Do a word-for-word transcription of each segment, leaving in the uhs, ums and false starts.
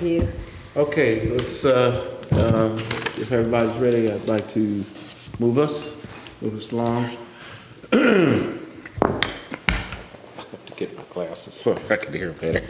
Thank you. Okay, let's, uh, uh, if everybody's ready, I'd like to move us, move us along. I have to get my glasses so I can hear better.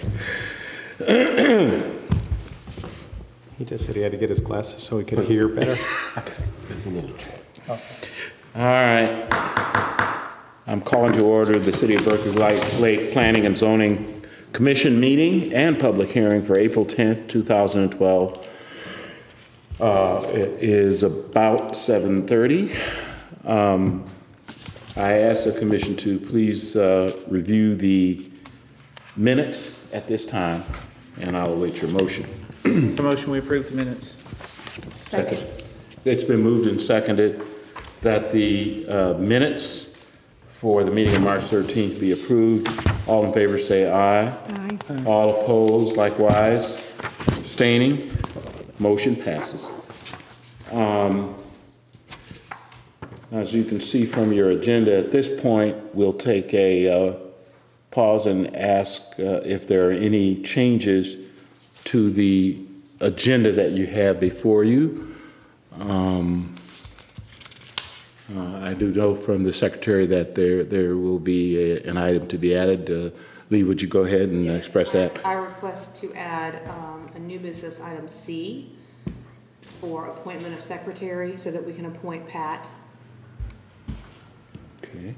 He just said he had to get his glasses so he could hear better. There's a little. Okay. All right. I'm calling to order the City of Berkeley Lake Planning and Zoning Commission meeting and public hearing for April tenth, two thousand twelve. Uh, it is about seven thirty. Um, I ask the commission to please uh, review the minutes at this time, and I'll await your motion. The motion, we approve the minutes. Second. It's been moved and seconded that the uh, minutes for the meeting of March thirteenth be approved. All in favor say aye. Aye. All opposed, likewise. Abstaining. Motion passes. Um, as you can see from your agenda, at this point, we'll take a uh, pause and ask uh, if there are any changes to the agenda that you have before you. Um, uh, I do know from the secretary that there there will be a, an item to be added. Uh, Lee, would you go ahead and express that? I request to add um, a new business item C for appointment of secretary so that we can appoint Pat. Okay.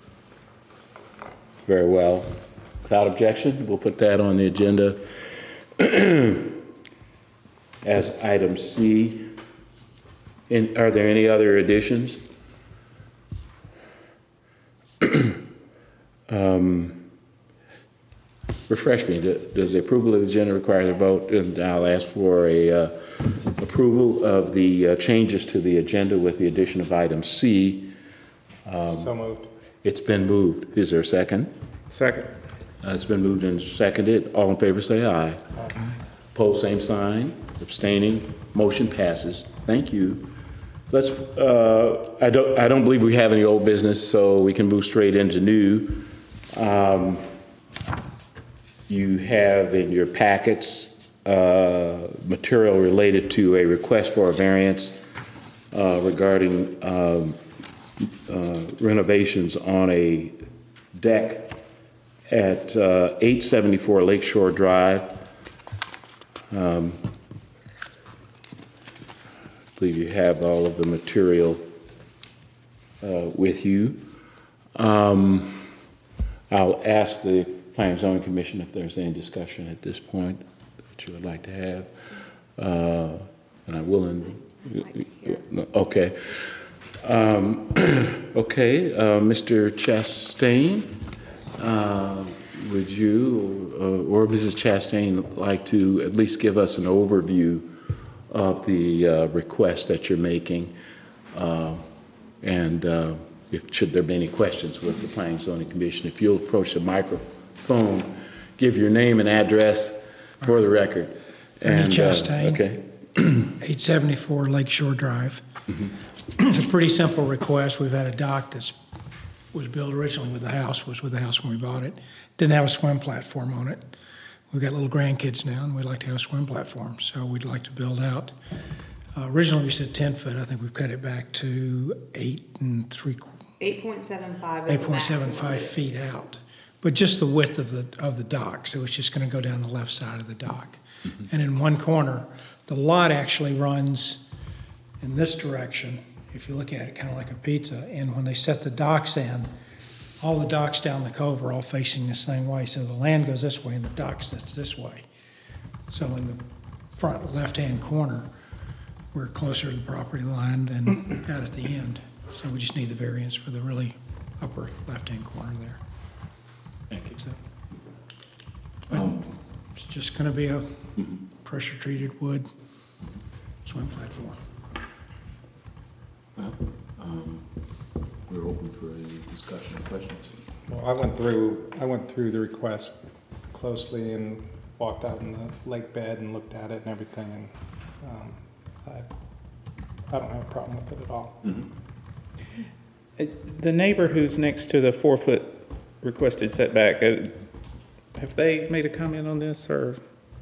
Very well. Without objection, we'll put that on the agenda as item C. And are there any other additions? um, refresh me. Does the approval of the agenda require the vote? And I'll ask for a uh, approval of the uh, changes to the agenda with the addition of item C. Um, so moved. It's been moved. Is there a second? Second. Uh, it's been moved and seconded. All in favor say aye. Aye. Opposed, same sign. Abstaining. Motion passes. Thank you. Let's. Uh, I don't. I don't believe we have any old business, so we can move straight into new. Um, you have in your packets uh, material related to a request for a variance uh, regarding um, uh, renovations on a deck at uh, eight seventy-four Lakeshore Drive. Um, I believe you have all of the material uh, with you. Um, I'll ask the Planning and Zoning Commission if there's any discussion at this point that you would like to have. Uh, and I will, in, okay. Um, okay, uh, Mister Chastain. Uh, would you uh, or Missus Chastain like to at least give us an overview of the uh, request that you're making, uh, and uh, if should there be any questions with the Planning and Zoning Commission, if you'll approach the microphone, give your name and address for the record. Ernie and, Chastain, uh, okay. eight seventy-four Lakeshore Drive. Mm-hmm. It's a pretty simple request. We've had a dock that's was built originally with the house, was with the house when we bought it. Didn't have a swim platform on it. We've got little grandkids now, and we'd like to have a swim platform, so we'd like to build out. Uh, originally, we said ten foot. I think we've cut it back to eight and three. eight point seven five. eight point seven five feet out, but just the width of the of the dock. So it's just going to go down the left side of the dock, mm-hmm. And in one corner, the lot actually runs in this direction. If you look at it, kind of like a pizza. And when they set the docks in, all the docks down the cove are all facing the same way. So the land goes this way and the dock sits this way. So in the front left-hand corner, we're closer to the property line than out at the end. So we just need the variance for the really upper left-hand corner there. Thank you. So, but um, it's just going to be a pressure-treated wood swim platform. Well, um, we're open for a discussion and questions. Well, I went through I went through the request closely and walked out in the lake bed and looked at it and everything, and um, I I don't have a problem with it at all. Mm-hmm. The neighbor who's next to the four foot requested setback, uh, have they made a comment on this, or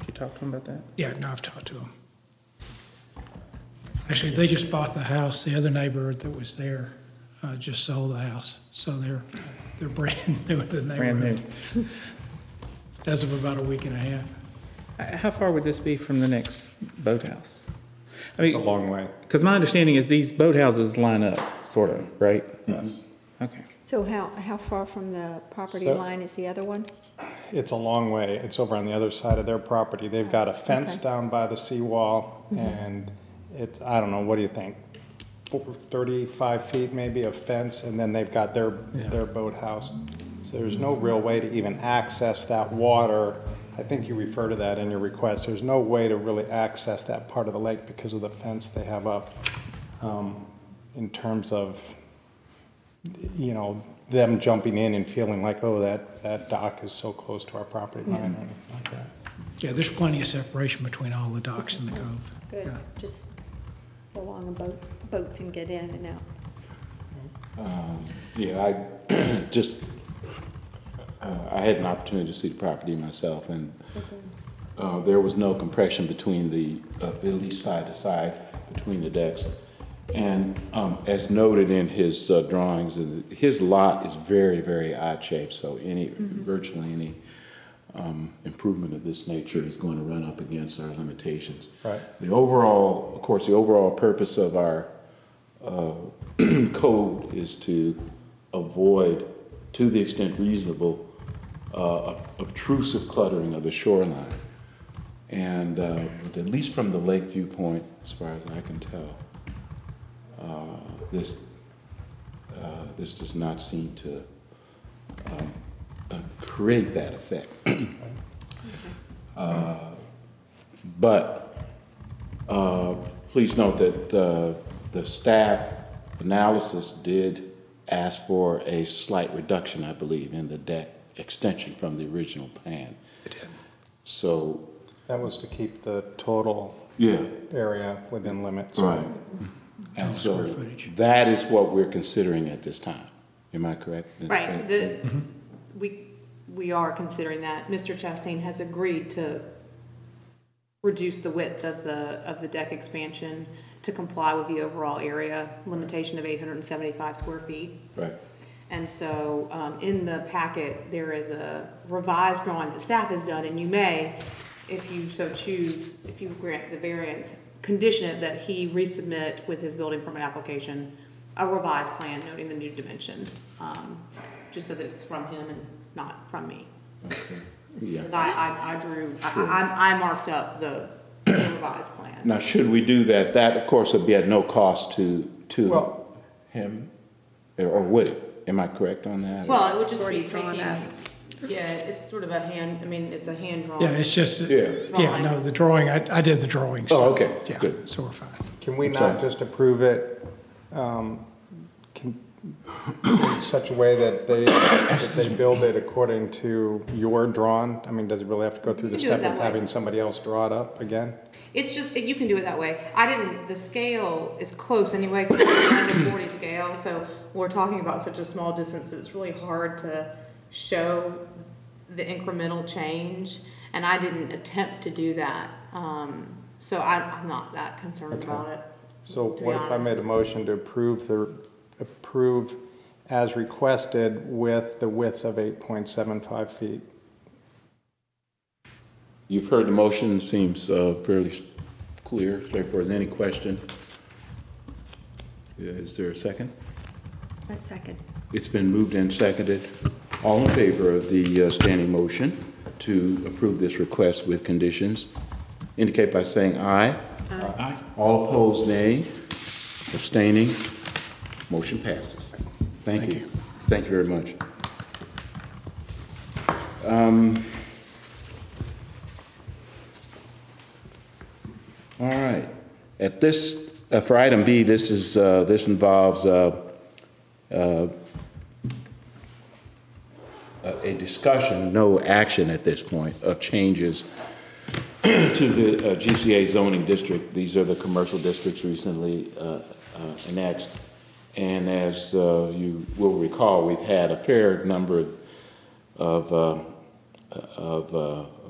You talked to him about that? Yeah, no, I've talked to them. Actually, they just bought the house. The other neighbor that was there uh, just sold the house. So they're, they're brand new in the Brand neighborhood. new. As of about a week and a half. Uh, How far would this be from the next boathouse? I It's a mean, long way. because my understanding is these boathouses line up, sort of, right? Yes. Okay. So how, how far from the property So- line is the other one? It's a long way. It's over on the other side of their property. They've got a fence Okay. down by the seawall, and it's, I don't know, what do you think? Four- thirty-five feet maybe of fence, and then they've got their, Yeah. their boathouse. So there's no real way to even access that water. I think you refer to that in your request. There's no way to really access that part of the lake because of the fence they have up. Um, in terms of, you know, them jumping in and feeling like, oh, that, that dock is so close to our property line or anything like that. Yeah, there's plenty of separation between all the docks and the cove. Good, Yeah. just so long a boat, boat can get in and out. Yeah, I just, uh, I had an opportunity to see the property myself, and uh, there was no compression between the, uh, at least side to side, between the decks. And um, as noted in his uh, drawings, uh, his lot is very, very odd shaped, so any, virtually any um, improvement of this nature is going to run up against our limitations. Right. The overall, of course, the overall purpose of our uh, code is to avoid, to the extent reasonable, uh, obtrusive cluttering of the shoreline. And uh, at least from the lake viewpoint, as far as I can tell, uh, this uh, this does not seem to um, uh, create that effect. uh, but uh, please note that uh, the staff analysis did ask for a slight reduction, I believe, in the deck extension from the original plan. It did. So, That was to keep the total yeah, area within limits. right. Total And so square footage. that is what we're considering at this time. Am I correct? Right, the, we, we are considering that. Mister Chastain has agreed to reduce the width of the, of the deck expansion to comply with the overall area limitation of eight hundred seventy-five square feet. Right. And so, um, in the packet, there is a revised drawing that staff has done, and you may, if you so choose, if you grant the variance, condition it that he resubmit with his building permit application a revised plan noting the new dimension, um, just so that it's from him and not from me. Okay. Yeah. 'Cause I, I, I drew, I, Sure. I, I marked up the revised plan. Now, should we do that, that of course would be at no cost to, to Well- him, or would it? Am I correct on that? Well, it would just Already be drawn taking, out. yeah, it's sort of a hand, I mean, it's a hand drawn. Yeah, it's just, Yeah. yeah, no, the drawing, I, I did the drawings. Oh, okay, Yeah, good. so we're fine. Can we I'm not sorry. just approve it um, can- in such a way that they, that they build it according to your drawn? I mean, does it really have to go through the You can do it step that of way. having somebody else draw it up again? It's just, you can do it that way. I didn't, the scale is close anyway, because it's a one to forty scale, so we're talking about such a small distance, that it's really hard to show the incremental change, and I didn't attempt to do that. Um, so I, I'm not that concerned Okay. about it. So To be what if I honest. made a motion to approve the, approve as requested with the width of eight point seven five feet? You've heard the motion, seems uh, fairly clear, straightforward. Is there any question? Yeah, is there a second? A second. It's been moved and seconded. All in favor of the uh, standing motion to approve this request with conditions, indicate by saying aye. Aye. All opposed, nay. Abstaining, motion passes. Thank Thank you. you. Thank you very much. Um, All right. At this, uh, for item B, this is, uh, this involves uh, uh, a discussion, no action at this point, of changes to the uh, G C A zoning district. These are the commercial districts recently uh, uh, annexed. And as uh, you will recall, we've had a fair number of, of, uh, of uh,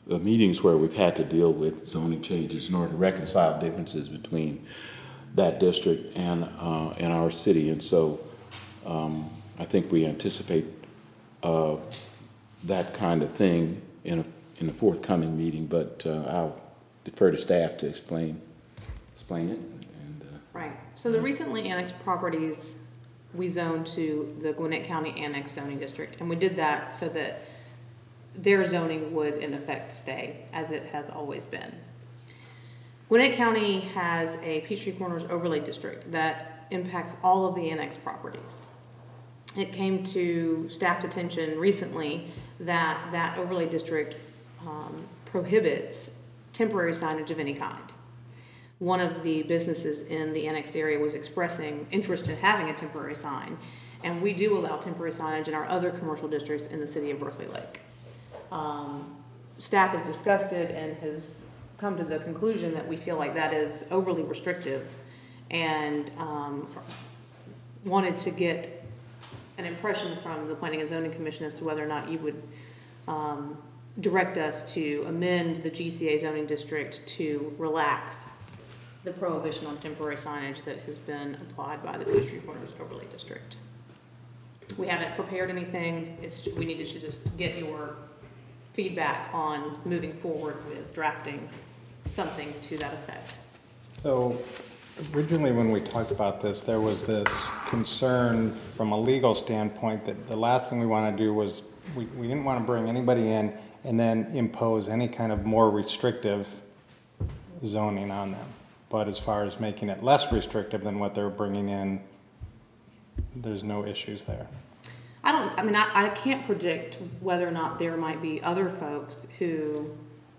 the meetings where we've had to deal with zoning changes in order to reconcile differences between that district and, uh, and our city. And so um, I think we anticipate uh, that kind of thing in a, in a forthcoming meeting, but uh, I'll defer to staff to explain, explain it. And, uh, Right. So the recently annexed properties, we zoned to the Gwinnett County Annex Zoning District, and we did that so that their zoning would in effect stay as it has always been. Gwinnett County has a Peachtree Corners overlay district that impacts all of the annexed properties. It came to staff's attention recently that that overlay district um, prohibits temporary signage of any kind. One of the businesses in the annexed area was expressing interest in having a temporary sign, and we do allow temporary signage in our other commercial districts in the city of Berkeley Lake. Um, staff has discussed it and has come to the conclusion that we feel like that is overly restrictive, and um, wanted to get an impression from the Planning and Zoning Commission as to whether or not you would um, direct us to amend the G C A zoning district to relax the prohibition on temporary signage that has been applied by the Peachtree Corners overlay district. We haven't prepared anything. It's, we needed to just get your feedback on moving forward with drafting something to that effect. So originally when we talked about this, there was this concern from a legal standpoint that the last thing we want to do was, we, we didn't want to bring anybody in and then impose any kind of more restrictive zoning on them. But as far as making it less restrictive than what they're bringing in, there's no issues there. I don't, I mean, I, I can't predict whether or not there might be other folks who,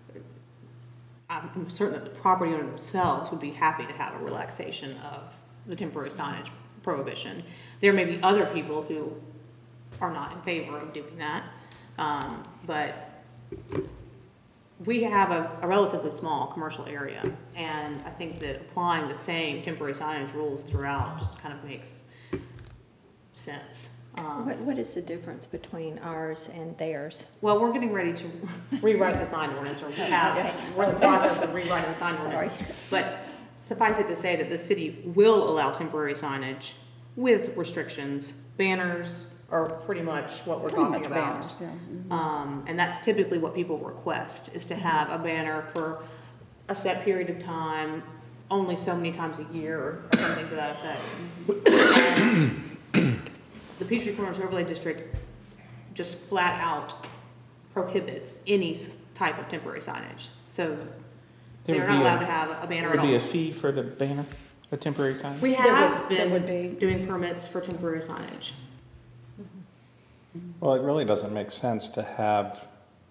I'm certain that the property owner themselves would be happy to have a relaxation of the temporary signage prohibition. There may be other people who are not in favor of doing that, um, but we have a, a relatively small commercial area, and I think that applying the same temporary signage rules throughout just kind of makes sense. Um, What, what is the difference between ours and theirs? Well, we're getting ready to rewrite the sign ordinance, or we have, Okay. we're in the process of rewriting the sign ordinance. Sorry. But suffice it to say that the city will allow temporary signage with restrictions. Banners are pretty much what we're Pretty talking much about. banners, yeah. Mhm. Um, and that's typically what people request, is to have a banner for a set period of time, only so many times a year, or something to that effect. And the Peachtree Corners Overlay District just flat out prohibits any s- type of temporary signage. So There they're would not be allowed a- to have a banner Would at be a all. fee for the banner, a temporary sign? We There have would- there would been be. doing permits for temporary signage. Well, it really doesn't make sense to have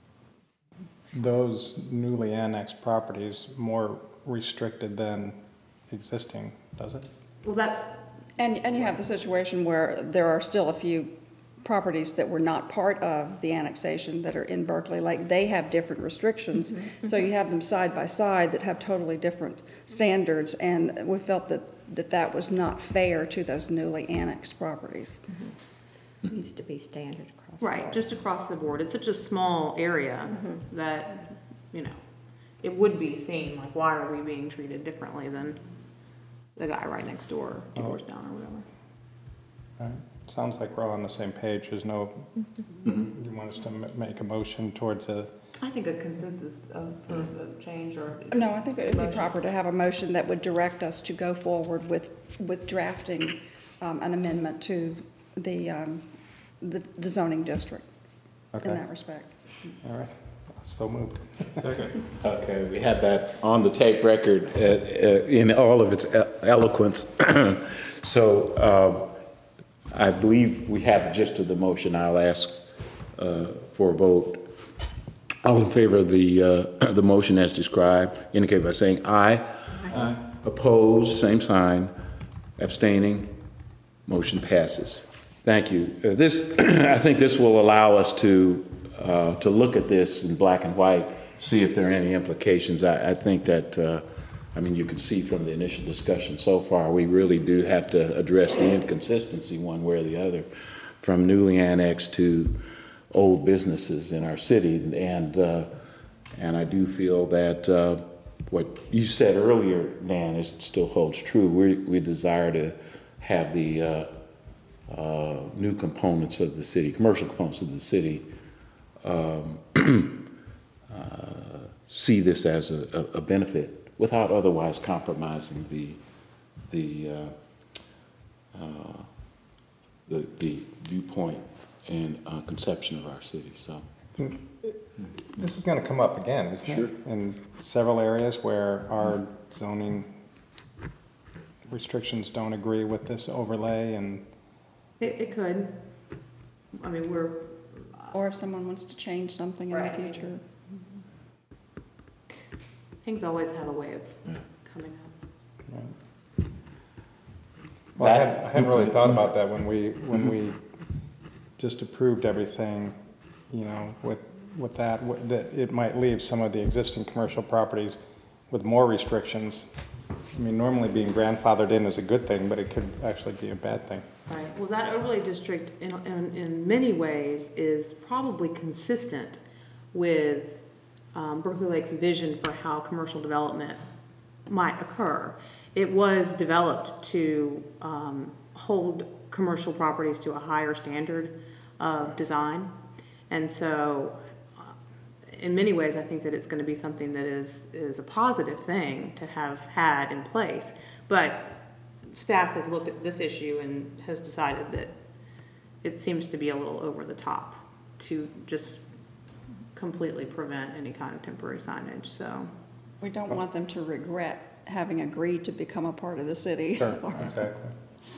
those newly annexed properties more restricted than existing, does it? Well, that's, And, and you have the situation where there are still a few properties that were not part of the annexation that are in Berkeley Lake. They have different restrictions, so you have them side by side that have totally different standards, and we felt that, that that was not fair to those newly annexed properties. It needs to be standard across the right, board. just across the board. It's such a small area that, you know, it would be seen, like, why are we being treated differently than the guy right next door, two doors down or whatever. All right. Sounds like we're all on the same page. There's no, you want us to ma- make a motion towards a, I think a consensus of, of of change or. No, I think it would be Motion. proper to have a motion that would direct us to go forward with, with drafting um, an amendment to the, um, the the zoning district in okay, that respect. all right, so moved. Okay, we have that on the tape record uh, uh, in all of its e- eloquence. So um, I believe we have the gist of the motion. I'll ask uh, for a vote. All in favor of the, uh, the motion as described, indicate by saying aye. Aye. Opposed, same sign. Abstaining, motion passes. Thank you. Uh, This, I think this will allow us to, uh, to look at this in black and white, see if there are any implications. I, I think that, uh, I mean, you can see from the initial discussion so far, we really do have to address the inconsistency one way or the other from newly annexed to old businesses in our city. And, uh, And I do feel that uh, what you said earlier, Dan, is still holds true. We, we desire to have the uh, uh, new components of the city, commercial components of the city, um, uh, see this as a, a benefit without otherwise compromising the the uh, uh, the, the viewpoint and uh, conception of our city. So This is going to come up again, isn't Sure. it? In several areas where our zoning restrictions don't agree with this overlay, and It, it could. I mean, we're, Or if someone wants to change something in the Right. future. things always have a way of coming up. well, I hadn't, I hadn't really thought about that when we when we just approved everything, you know, with with that with- that it might leave some of the existing commercial properties with more restrictions. I mean, normally being grandfathered in is a good thing, but it could actually be a bad thing. Right, well, that overlay district in, in, in many ways is probably consistent with um, Berkeley Lake's vision for how commercial development might occur. It was developed to um, hold commercial properties to a higher standard of design. And so uh, in many ways, I think that it's going to be something that is, is a positive thing to have had in place. But staff has looked at this issue and has decided that it seems to be a little over the top to just completely prevent any kind of temporary signage, so. We don't want them to regret having agreed to become a part of the city. Sure, exactly.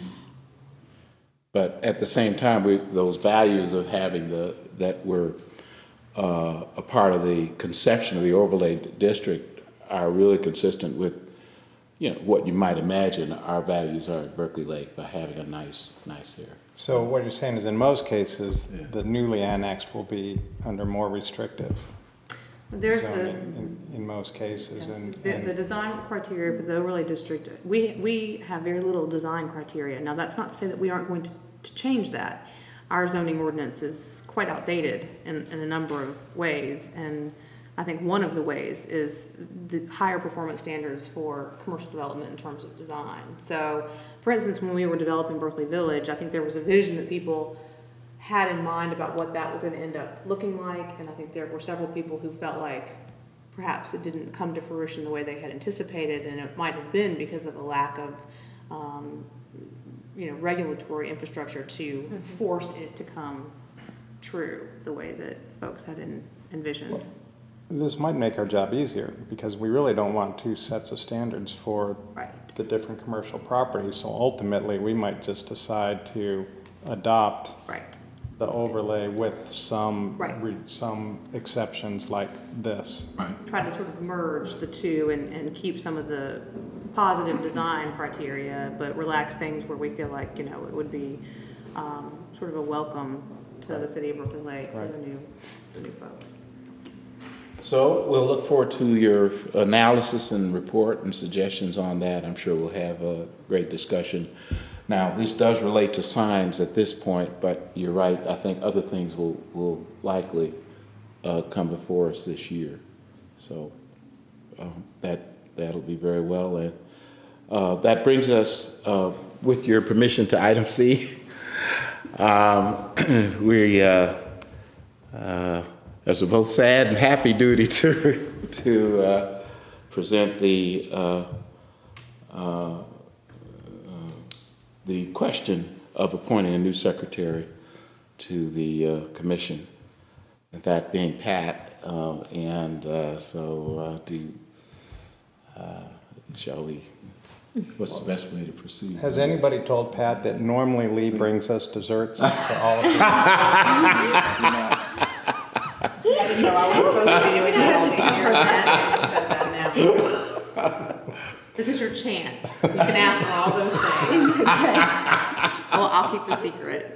But at the same time, we, those values of having the, that were uh, a part of the conception of the overlay district are really consistent with, you know, what you might imagine our values are at Berkeley Lake by having a nice, nice area. So what you're saying is, in most cases, the newly annexed will be under more restrictive There's zoning the, in, in most cases, yes, and, the, the and design criteria for the overlay district, we, we have very little design criteria. Now, that's not to say that we aren't going to, to change that. Our zoning ordinance is quite outdated in, in a number of ways, and I think one of the ways is the higher performance standards for commercial development in terms of design. So, for instance, when we were developing Berkeley Village, I think there was a vision that people had in mind about what that was going to end up looking like, and I think there were several people who felt like perhaps it didn't come to fruition the way they had anticipated, and it might have been because of a lack of, um, you know, regulatory infrastructure to mm-hmm. force it to come true the way that folks had en- envisioned. Well, this might make our job easier, because we really don't want two sets of standards for Right. the different commercial properties. So ultimately, we might just decide to adopt Right. the overlay with some Right. re- some exceptions like this. Try to sort of merge the two and, and keep some of the positive design criteria, but relax things where we feel like, you know, it would be um, sort of a welcome to the city of Berkeley Lake for Right. the new, the new folks. So we'll look forward to your analysis and report and suggestions on that. I'm sure we'll have a great discussion. Now, this does relate to signs at this point, but you're right. I think other things will, will likely uh, come before us this year. So um, that, that'll be very well. And uh, that brings us, uh, with your permission, to item C. um, we, uh, uh, there's a both sad and happy duty to, to uh, present the uh, uh, the question of appointing a new secretary to the uh, commission, and that being Pat. Uh, and uh, so, uh, do uh, shall we? What's the best way to proceed? Has anybody told Pat that normally Lee brings us desserts for all of these? I didn't know I was supposed to be doing that. You said that now. This is your chance. You can ask for all those things. Well, I'll keep the secret.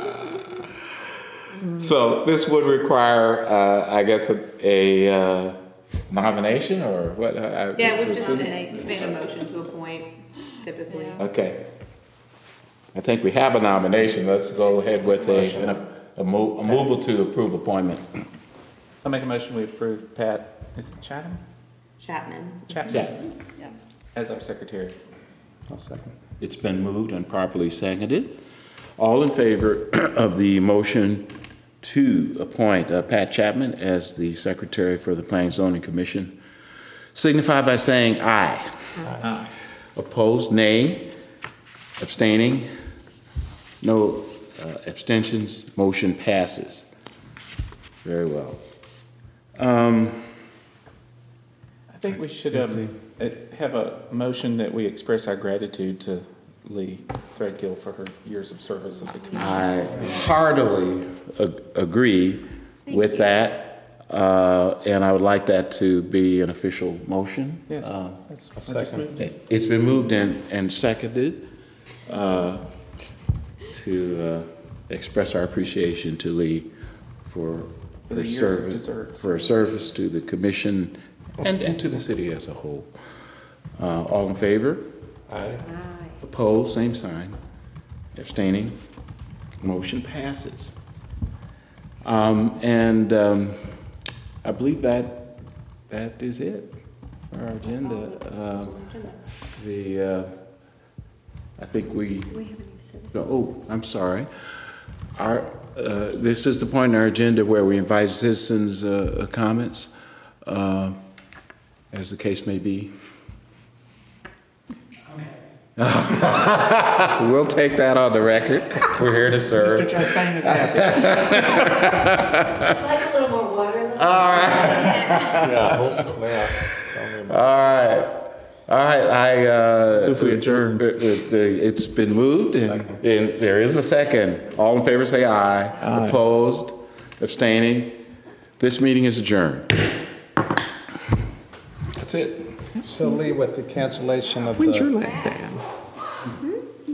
So this would require, uh, I guess, a, a uh, nomination, or what? Uh, Yeah, it's we've a just city- made, made a motion to appoint, typically. Yeah. Okay. I think we have a nomination. Let's go ahead with a, a, a, move, a moval to approve appointment. I make a motion we approve Pat is it Chatham? Chapman. Chapman, Yeah. as our secretary. I'll second. It's been moved and properly seconded. All in favor of the motion to appoint uh, Pat Chapman as the secretary for the Planning and Zoning Commission, signify by saying aye. Aye. Opposed, nay. Abstaining, no uh, abstentions. Motion passes. Very well. Um, I think we should um, uh, have a motion that we express our gratitude to Lee Threadgill for her years of service at the commission. I heartily ag- agree with that, uh, and I would like that to be an official motion. Yes, Uh, that's, I'll second. It's been moved and, and seconded uh, to uh, express our appreciation to Lee for For her the years of service, desserts. for her service to the commission and, and to the city as a whole. Uh, All in favor? Aye. Aye. Opposed, same sign. Abstaining, motion passes. Um, And um, I believe that, that is it for our agenda. Uh, The, uh, I think we, Do we have any citizens? no, oh, I'm sorry. Our, uh, this is the point in our agenda where we invite citizens' uh, comments, uh, as the case may be. We'll take that on the record. We're here to serve. Mister Chastain is happy. Like a little more water, a little. All right, Yeah, yeah, tell me about all right, all right, I, uh. If we adjourn. uh, uh, the- It's been moved and, and there is a second. All in favor say aye. Aye. Opposed, abstaining. This meeting is adjourned. That's it. it. So Lee, with the cancellation of When's your the last day?